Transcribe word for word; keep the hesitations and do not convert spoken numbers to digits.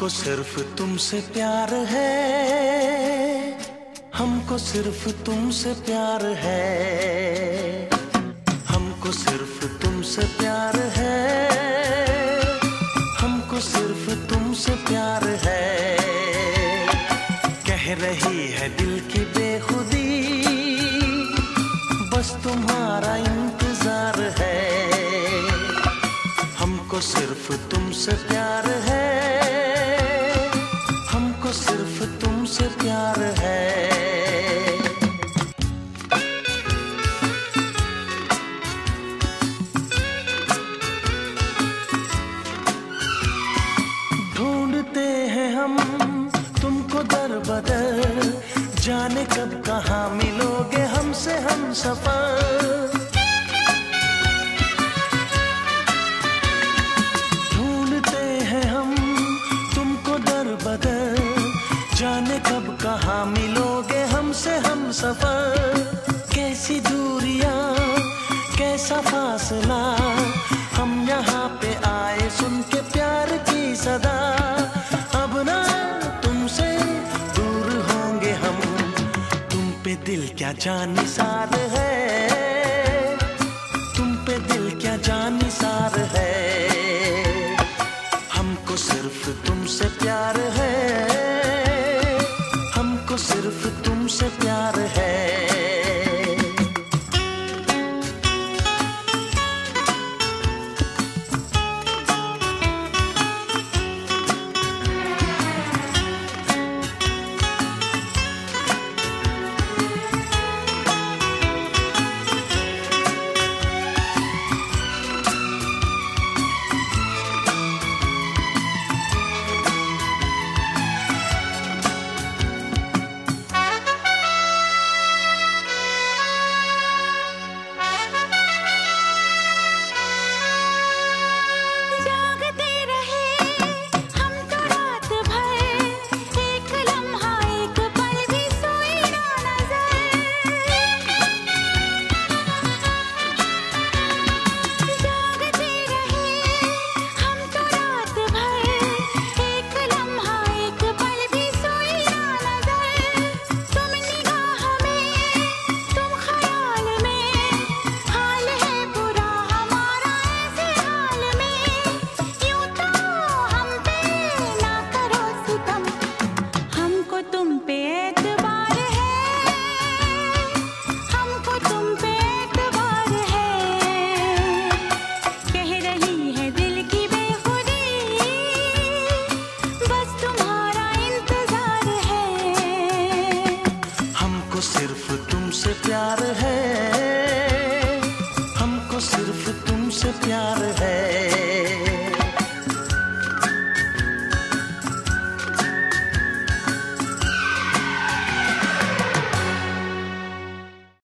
सिर्फ तुमसे प्यार है, हमको सिर्फ तुमसे प्यार है, हमको सिर्फ तुमसे प्यार है, हमको सिर्फ तुमसे प्यार है। कह रही है दिल की बेखुदी, बस तुम्हारा इंतजार है। हमको सिर्फ तुमसे प्यार है, हमको सिर्फ तुमसे प्यार है। ढूंढते हैं हम तुमको दर बदर, जाने कब कहाँ मिलोगे हमसे हम सफर। ढूंढते हैं हम तुमको दर बदर, जाने कब कहाँ मिलोगे हमसे हम सफर। कैसी दूरियां कैसा फासला, हम यहाँ पे आए सुन के प्यार की सदा। अब ना तुमसे दूर होंगे हम, तुम पे दिल क्या जानिसार है, तुम पे दिल क्या जानिसार है। हमको सिर्फ तुमसे प्यार है, हमको सिर्फ तुमसे प्यार है। सिर्फ तुमसे प्यार है, हमको सिर्फ तुमसे प्यार है।